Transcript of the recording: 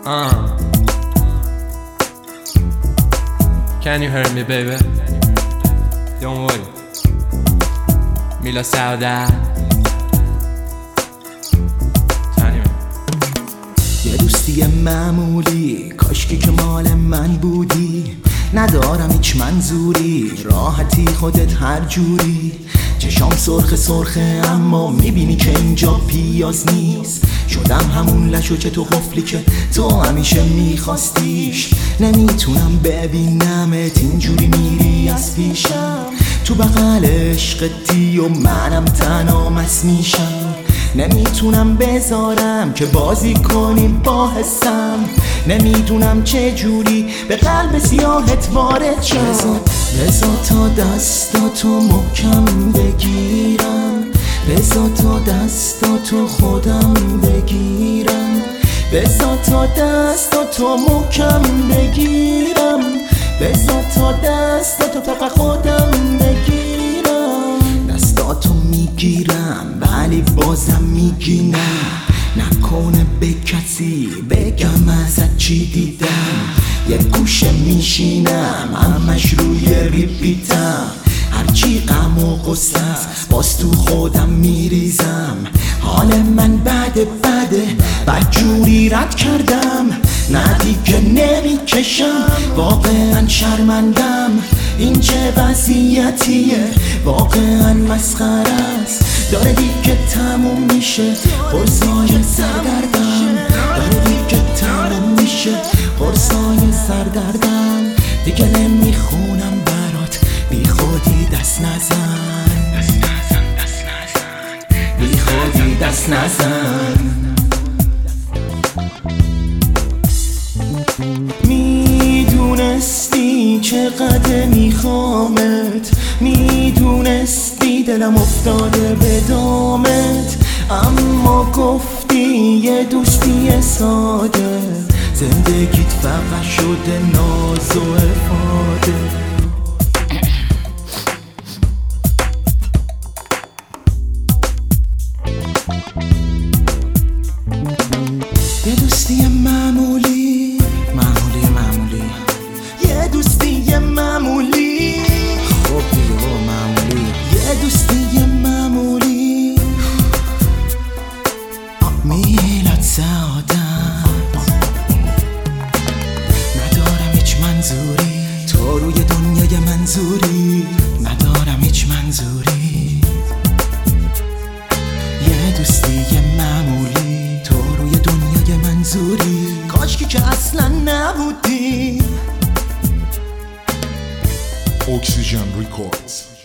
Can you hear me baby? Don't worry. میلا سعادت یه دوستی معمولی، کاشکی که مال من بودی. ندارم هیچ منظوری، راحتی خودت هر جوری. چشام سرخ سرخه اما میبینی که اینجا پیاز نیست. شدم همون لشو که تو قفلی که تو همیشه میخواستیش. نمیتونم ببینمت اینجوری میری از پیشم. تو بغل عشقتی و منم تنها مست میشم. نمیتونم بذارم که بازی کنیم با حسم. نمیدونم چه جوری به قلب سیاهت وارد شم. بذار تا دستاتو محکم بگیرم. بذار تا دستاتو خودم بگیرم. بذار تا دستاتو محکم بگیرم. بذار تا دستاتو فقط خودم بگیرم. دستاتو میگیرم ولی بازم میگی نه. نکنه به کسی بگم ازت چی دیدم. یه گوشه میشینم همش روی ریپیتم. هرچی غم و غصه است باز تو خودم میریزم. حال من بده بدجوری رد کردم. نه دیگه نمیکشم واقعا شرمندم. این چه وضعیتیه واقعا مسخره است. داره دیگه تموم میشه قرصای سردردم. داره دیگه تموم میشه قرصای سردردم. دیگه نمیخونم برات بی خودی دست نزن. بی خودی دست نزن. میدونستی چقدر میخوامت. میدونستی دلم افتاده به دامت. اما گفتی یه دوستی ساده. زندگیت فقط شده ناز و افاده. یه دوستی معمولی یه دوستی معمولی. خب دیگه معمولی. یه دوستی معمولی. میلاد سعادت. ندارم هیچ منظوری تو روی دنیای منظوری. ندارم هیچ منظوری. یه دوستی معمولی تو روی دنیای منظوری. کاشکی که اصلا نبودی. Oxygen Records.